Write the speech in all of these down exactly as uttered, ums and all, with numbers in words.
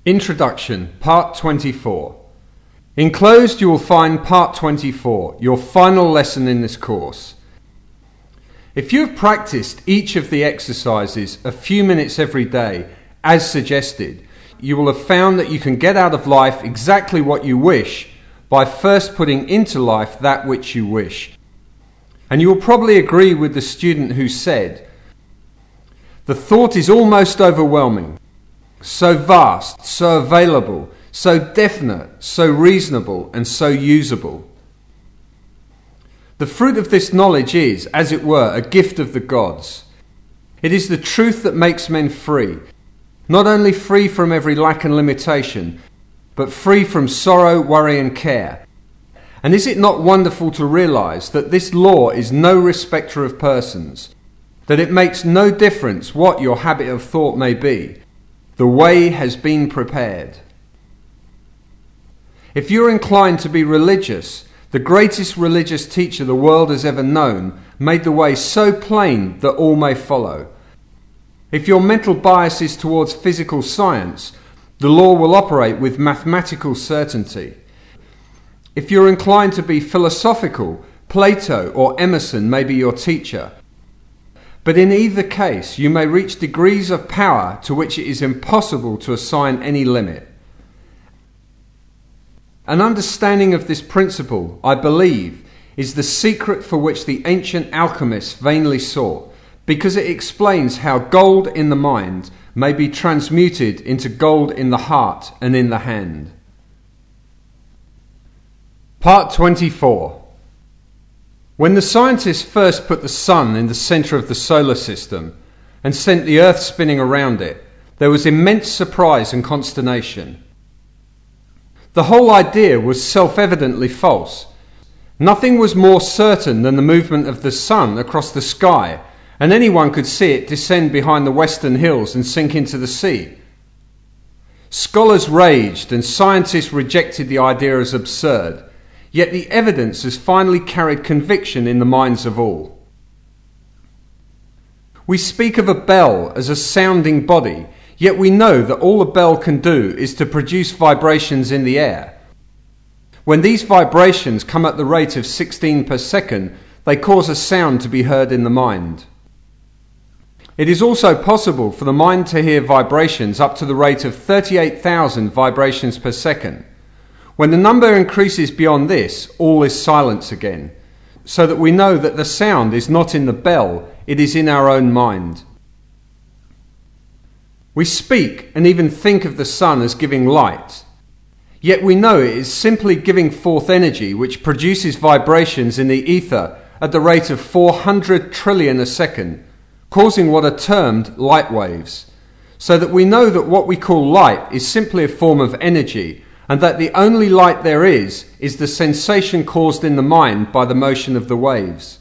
Introduction, Part twenty-four. Enclosed you will find Part twenty-four, your final lesson in this course. If you have practiced each of the exercises a few minutes every day, as suggested, you will have found that you can get out of life exactly what you wish by first putting into life that which you wish. And you will probably agree with the student who said, "The thought is almost overwhelming. So vast, so available, so definite, so reasonable, and so usable." The fruit of this knowledge is, as it were, a gift of the gods. It is the truth that makes men free, not only free from every lack and limitation, but free from sorrow, worry, and care. And is it not wonderful to realize that this law is no respecter of persons, that it makes no difference what your habit of thought may be? The way has been prepared. If you're inclined to be religious, the greatest religious teacher the world has ever known made the way so plain that all may follow. If your mental bias is towards physical science, the law will operate with mathematical certainty. If you're inclined to be philosophical, Plato or Emerson may be your teacher. But in either case, you may reach degrees of power to which it is impossible to assign any limit. An understanding of this principle, I believe, is the secret for which the ancient alchemists vainly sought, because it explains how gold in the mind may be transmuted into gold in the heart and in the hand. Part twenty-four. When the scientists first put the sun in the centre of the solar system and sent the Earth spinning around it, there was immense surprise and consternation. The whole idea was self-evidently false. Nothing was more certain than the movement of the sun across the sky, and anyone could see it descend behind the western hills and sink into the sea. Scholars raged and scientists rejected the idea as absurd. Yet the evidence has finally carried conviction in the minds of all. We speak of a bell as a sounding body, yet we know that all a bell can do is to produce vibrations in the air. When these vibrations come at the rate of sixteen per second, they cause a sound to be heard in the mind. It is also possible for the mind to hear vibrations up to the rate of thirty-eight thousand vibrations per second. When the number increases beyond this, all is silence again, so that we know that the sound is not in the bell, it is in our own mind. We speak and even think of the sun as giving light, yet we know it is simply giving forth energy which produces vibrations in the ether at the rate of four hundred trillion a second, causing what are termed light waves, so that we know that what we call light is simply a form of energy, and that the only light there is, is the sensation caused in the mind by the motion of the waves.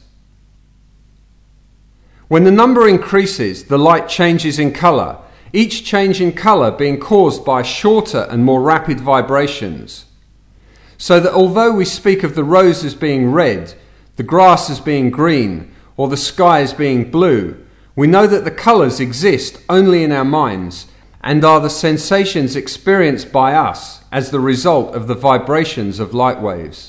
When the number increases, the light changes in colour, each change in colour being caused by shorter and more rapid vibrations. So that although we speak of the rose as being red, the grass as being green, or the sky as being blue, we know that the colours exist only in our minds, and are the sensations experienced by us as the result of the vibrations of light waves.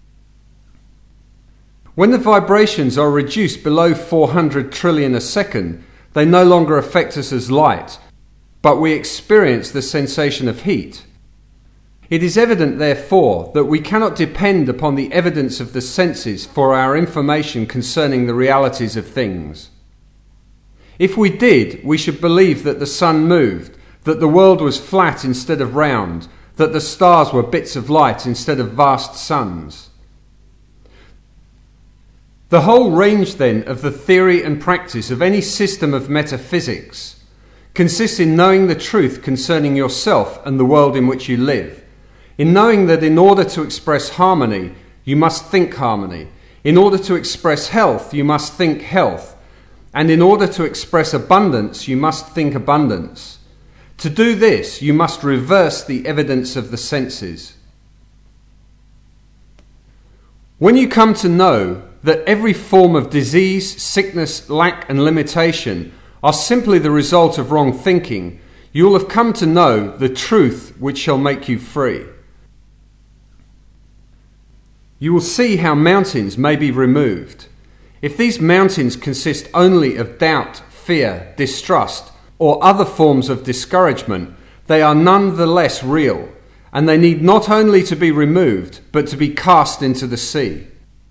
When the vibrations are reduced below four hundred trillion a second, they no longer affect us as light, but we experience the sensation of heat. It is evident, therefore, that we cannot depend upon the evidence of the senses for our information concerning the realities of things. If we did, we should believe that the sun moved, that the world was flat instead of round, that the stars were bits of light instead of vast suns. The whole range, then, of the theory and practice of any system of metaphysics consists in knowing the truth concerning yourself and the world in which you live, in knowing that in order to express harmony, you must think harmony, in order to express health, you must think health, and in order to express abundance, you must think abundance. To do this, you must reverse the evidence of the senses. When you come to know that every form of disease, sickness, lack and limitation are simply the result of wrong thinking, you will have come to know the truth which shall make you free. You will see how mountains may be removed. If these mountains consist only of doubt, fear, distrust, or other forms of discouragement, they are none the less real, and they need not only to be removed, but to be cast into the sea.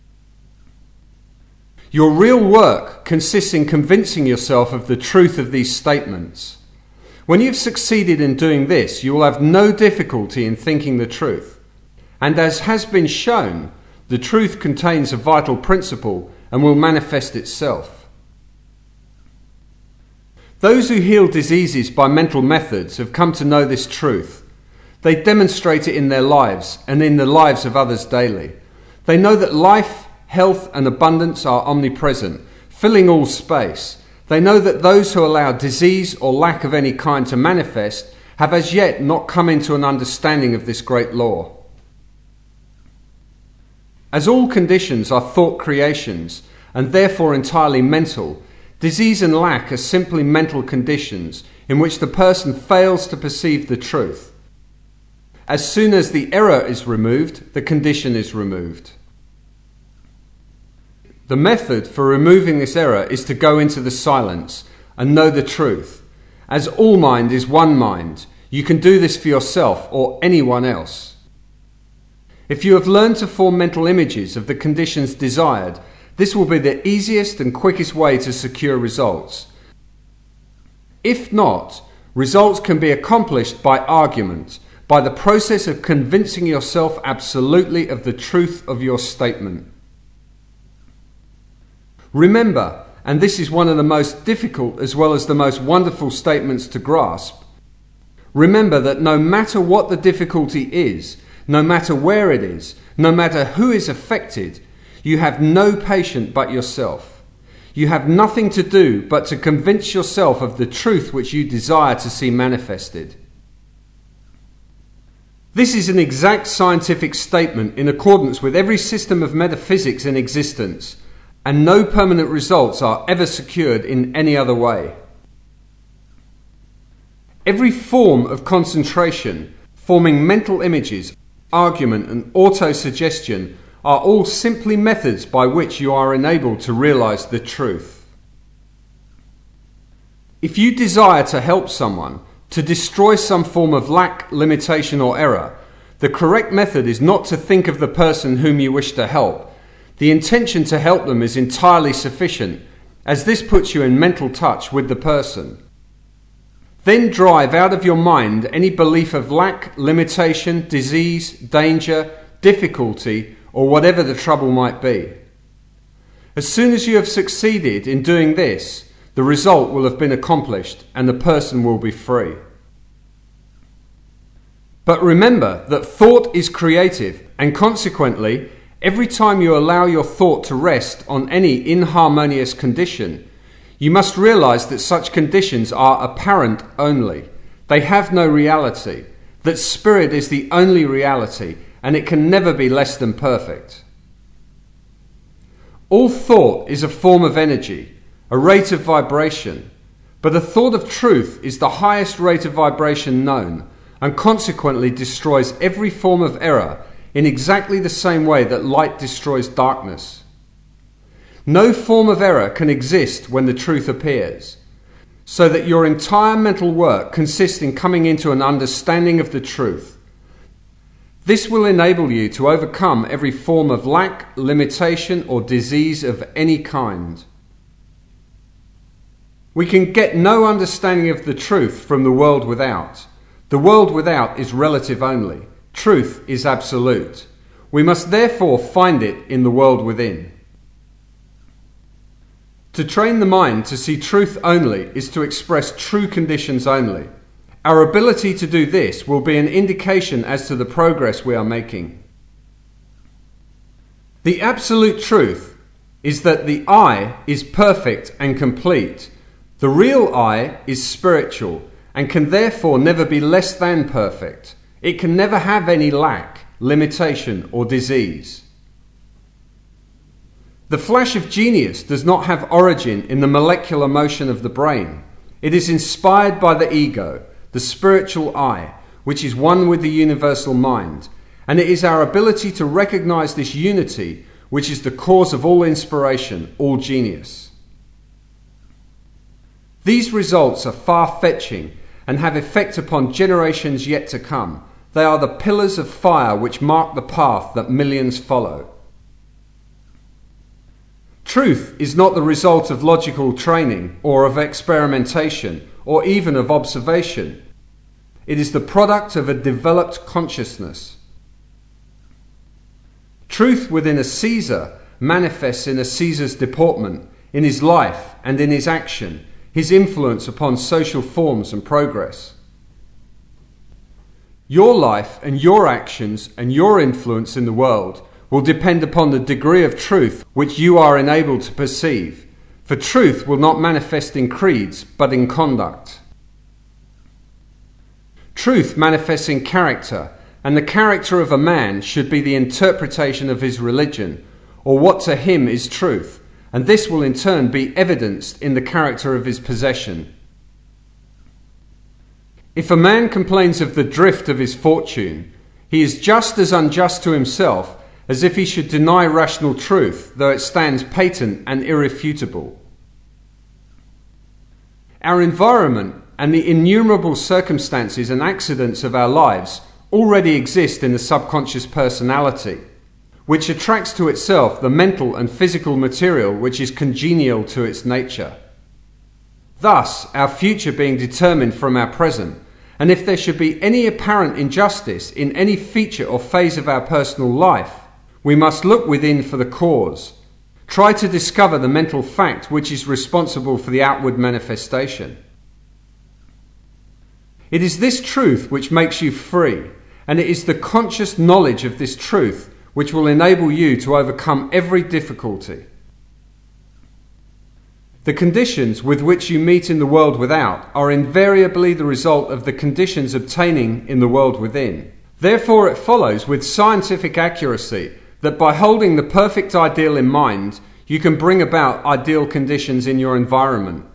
Your real work consists in convincing yourself of the truth of these statements. When you've succeeded in doing this, you will have no difficulty in thinking the truth. And as has been shown, the truth contains a vital principle and will manifest itself. Those who heal diseases by mental methods have come to know this truth. They demonstrate it in their lives and in the lives of others daily. They know that life, health and abundance are omnipresent, filling all space. They know that those who allow disease or lack of any kind to manifest have as yet not come into an understanding of this great law. As all conditions are thought creations and therefore entirely mental, disease and lack are simply mental conditions in which the person fails to perceive the truth. As soon as the error is removed, the condition is removed. The method for removing this error is to go into the silence and know the truth. As all mind is one mind, you can do this for yourself or anyone else. If you have learned to form mental images of the conditions desired, this will be the easiest and quickest way to secure results. If not, results can be accomplished by argument, by the process of convincing yourself absolutely of the truth of your statement. Remember, and this is one of the most difficult as well as the most wonderful statements to grasp, remember that no matter what the difficulty is, no matter where it is, no matter who is affected, you have no patient but yourself. You have nothing to do but to convince yourself of the truth which you desire to see manifested. This is an exact scientific statement in accordance with every system of metaphysics in existence, and no permanent results are ever secured in any other way. Every form of concentration, forming mental images, argument and auto-suggestion are all simply methods by which you are enabled to realize the truth. If you desire to help someone, to destroy some form of lack, limitation or error, the correct method is not to think of the person whom you wish to help. The intention to help them is entirely sufficient, as this puts you in mental touch with the person. Then drive out of your mind any belief of lack, limitation, disease, danger, difficulty, or whatever the trouble might be. As soon as you have succeeded in doing this, the result will have been accomplished and the person will be free. But remember that thought is creative, and consequently, every time you allow your thought to rest on any inharmonious condition, you must realize that such conditions are apparent only. They have no reality, that spirit is the only reality, and it can never be less than perfect. All thought is a form of energy, a rate of vibration, but a thought of truth is the highest rate of vibration known, and consequently destroys every form of error in exactly the same way that light destroys darkness. No form of error can exist when the truth appears, so that your entire mental work consists in coming into an understanding of the truth. This will enable you to overcome every form of lack, limitation, or disease of any kind. We can get no understanding of the truth from the world without. The world without is relative only. Truth is absolute. We must therefore find it in the world within. To train the mind to see truth only is to express true conditions only. Our ability to do this will be an indication as to the progress we are making. The absolute truth is that the I is perfect and complete. The real I is spiritual and can therefore never be less than perfect. It can never have any lack, limitation or disease. The flash of genius does not have origin in the molecular motion of the brain. It is inspired by the ego, the spiritual eye, which is one with the universal mind, and it is our ability to recognize this unity which is the cause of all inspiration, all genius. These results are far-fetching and have effect upon generations yet to come. They are the pillars of fire which mark the path that millions follow. Truth is not the result of logical training or of experimentation or even of observation. It is the product of a developed consciousness. Truth within a Caesar manifests in a Caesar's deportment, in his life and in his action, his influence upon social forms and progress. Your life and your actions and your influence in the world will depend upon the degree of truth which you are enabled to perceive, for truth will not manifest in creeds but in conduct. Truth manifests in character, and the character of a man should be the interpretation of his religion, or what to him is truth, and this will in turn be evidenced in the character of his possession. If a man complains of the drift of his fortune, he is just as unjust to himself as if he should deny rational truth, though it stands patent and irrefutable. Our environment and the innumerable circumstances and accidents of our lives already exist in the subconscious personality, which attracts to itself the mental and physical material which is congenial to its nature. Thus, our future being determined from our present, and if there should be any apparent injustice in any feature or phase of our personal life, we must look within for the cause, try to discover the mental fact which is responsible for the outward manifestation. It is this truth which makes you free, and it is the conscious knowledge of this truth which will enable you to overcome every difficulty. The conditions with which you meet in the world without are invariably the result of the conditions obtaining in the world within. Therefore, it follows with scientific accuracy that by holding the perfect ideal in mind, you can bring about ideal conditions in your environment.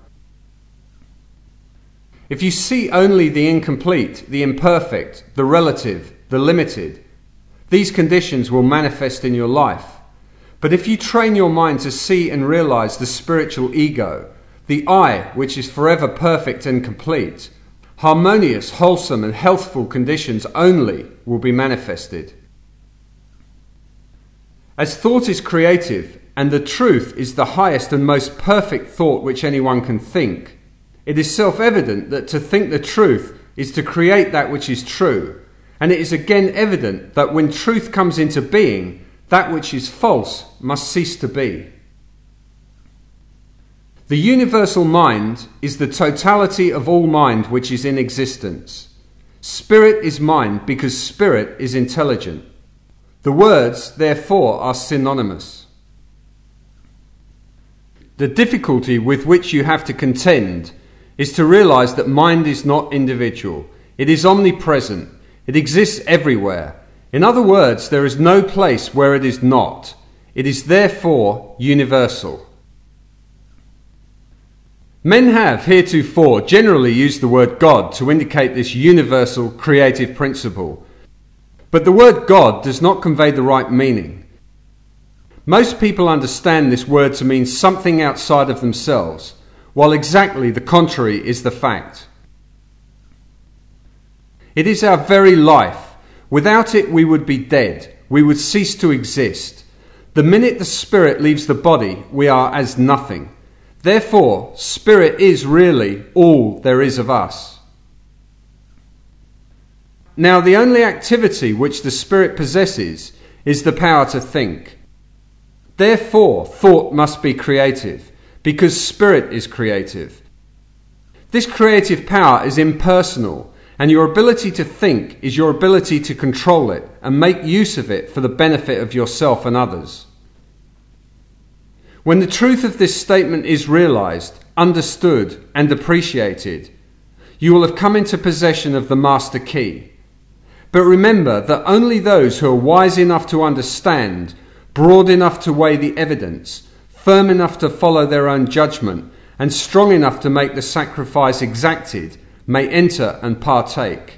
If you see only the incomplete, the imperfect, the relative, the limited, these conditions will manifest in your life. But if you train your mind to see and realize the spiritual ego, the I which is forever perfect and complete, harmonious, wholesome and healthful conditions only will be manifested. As thought is creative, and the truth is the highest and most perfect thought which anyone can think, it is self-evident that to think the truth is to create that which is true, and it is again evident that when truth comes into being, that which is false must cease to be. The universal mind is the totality of all mind which is in existence. Spirit is mind because spirit is intelligent. The words, therefore, are synonymous. The difficulty with which you have to contend is to realize that mind is not individual. It is omnipresent. It exists everywhere. In other words, there is no place where it is not. It is therefore universal. Men have heretofore generally used the word God to indicate this universal creative principle. But the word God does not convey the right meaning. Most people understand this word to mean something outside of themselves, while exactly the contrary is the fact. It is our very life. Without it we would be dead. We would cease to exist. The minute the spirit leaves the body, we are as nothing. Therefore, spirit is really all there is of us. Now, the only activity which the spirit possesses is the power to think. Therefore, thought must be creative, because spirit is creative. This creative power is impersonal, and your ability to think is your ability to control it and make use of it for the benefit of yourself and others. When the truth of this statement is realized, understood, and appreciated, you will have come into possession of the master key. But remember that only those who are wise enough to understand, broad enough to weigh the evidence, firm enough to follow their own judgment, and strong enough to make the sacrifice exacted, may enter and partake.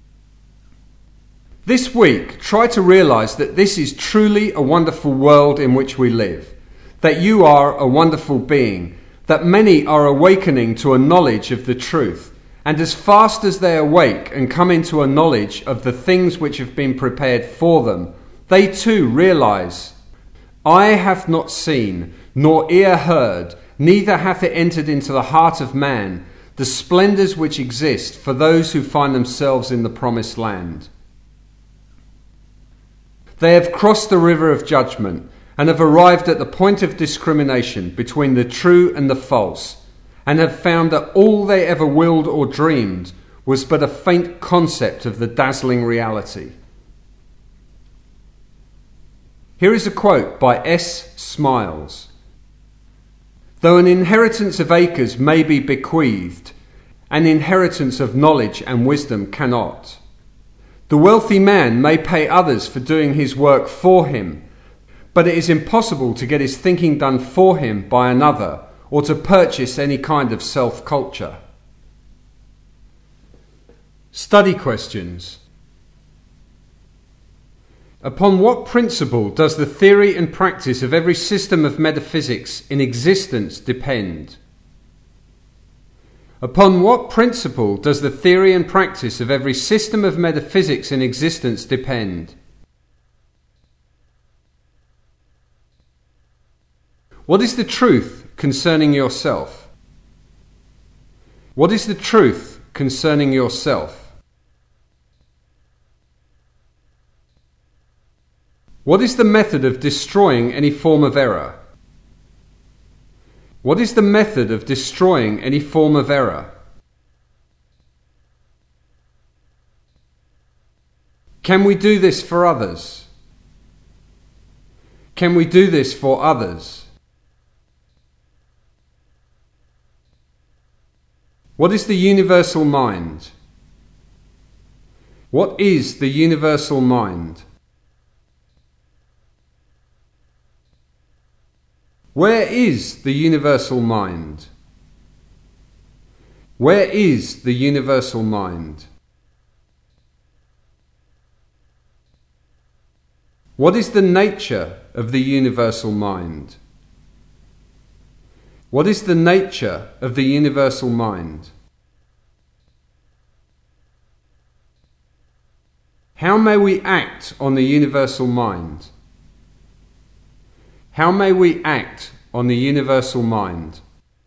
This week, try to realize that this is truly a wonderful world in which we live, that you are a wonderful being, that many are awakening to a knowledge of the truth, and as fast as they awake and come into a knowledge of the things which have been prepared for them, they too realize, "Eye hath not seen, nor ear heard, neither hath it entered into the heart of man, the splendours which exist for those who find themselves in the promised land." They have crossed the river of judgment and have arrived at the point of discrimination between the true and the false, and have found that all they ever willed or dreamed was but a faint concept of the dazzling reality. Here is a quote by S. Smiles. "Though an inheritance of acres may be bequeathed, an inheritance of knowledge and wisdom cannot. The wealthy man may pay others for doing his work for him, but it is impossible to get his thinking done for him by another, or to purchase any kind of self-culture." Study questions. Upon what principle does the theory and practice of every system of metaphysics in existence depend? Upon what principle does the theory and practice of every system of metaphysics in existence depend? What is the truth concerning yourself? What is the truth concerning yourself? What is the method of destroying any form of error? What is the method of destroying any form of error? Can we do this for others? Can we do this for others? What is the universal mind? What is the universal mind? Where is the universal mind? Where is the universal mind? What is the nature of the universal mind? What is the nature of the universal mind? How may we act on the universal mind? How may we act on the universal mind?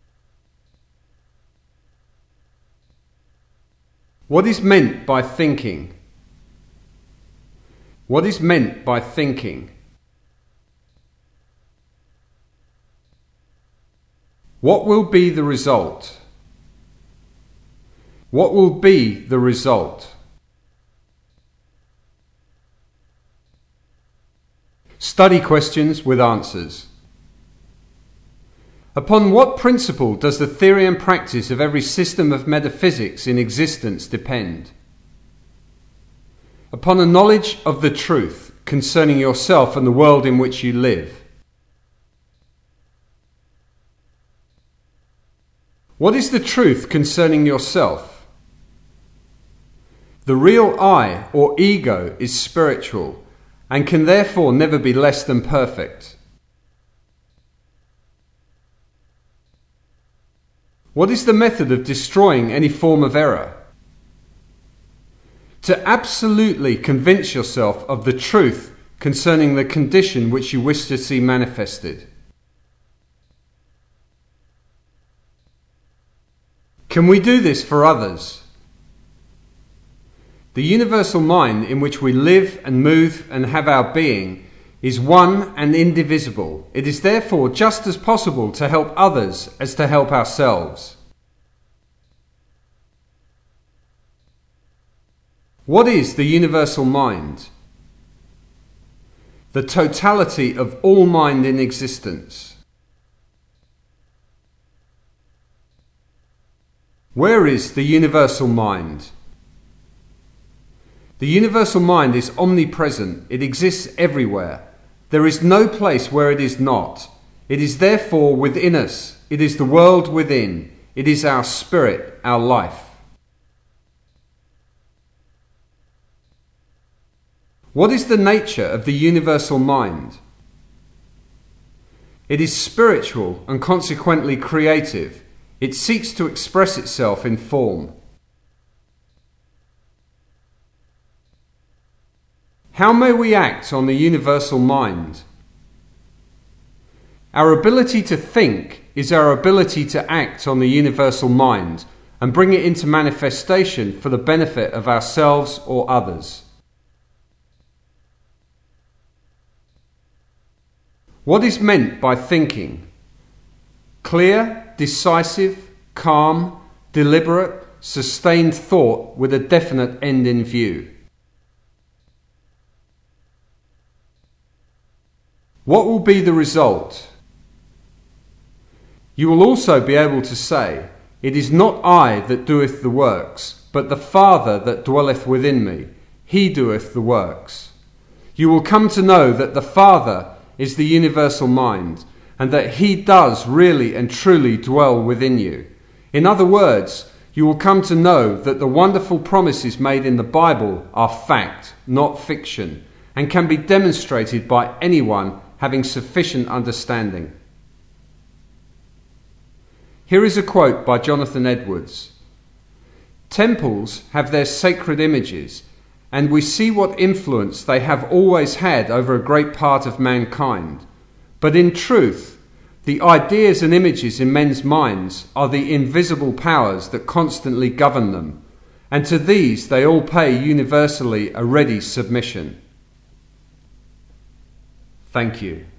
What is meant by thinking? What is meant by thinking? What will be the result? What will be the result? Study questions with answers. Upon what principle does the theory and practice of every system of metaphysics in existence depend? Upon a knowledge of the truth concerning yourself and the world in which you live. What is the truth concerning yourself? The real I or ego is spiritual and can therefore never be less than perfect. What is the method of destroying any form of error? To absolutely convince yourself of the truth concerning the condition which you wish to see manifested. Can we do this for others? The universal mind in which we live and move and have our being is one and indivisible. It is therefore just as possible to help others as to help ourselves. What is the universal mind? The totality of all mind in existence. Where is the universal mind? The universal mind is omnipresent. It exists everywhere. There is no place where it is not. It is therefore within us. It is the world within. It is our spirit, our life. What is the nature of the universal mind? It is spiritual and consequently creative. It seeks to express itself in form. How may we act on the universal mind? Our ability to think is our ability to act on the universal mind and bring it into manifestation for the benefit of ourselves or others. What is meant by thinking? Clear, decisive, calm, deliberate, sustained thought with a definite end in view. What will be the result? You will also be able to say, "It is not I that doeth the works, but the Father that dwelleth within me. He doeth the works." You will come to know that the Father is the universal mind, and that He does really and truly dwell within you. In other words, you will come to know that the wonderful promises made in the Bible are fact, not fiction, and can be demonstrated by anyone having sufficient understanding. Here is a quote by Jonathan Edwards. "Temples have their sacred images, and we see what influence they have always had over a great part of mankind. But in truth, the ideas and images in men's minds are the invisible powers that constantly govern them, and to these they all pay universally a ready submission." Thank you.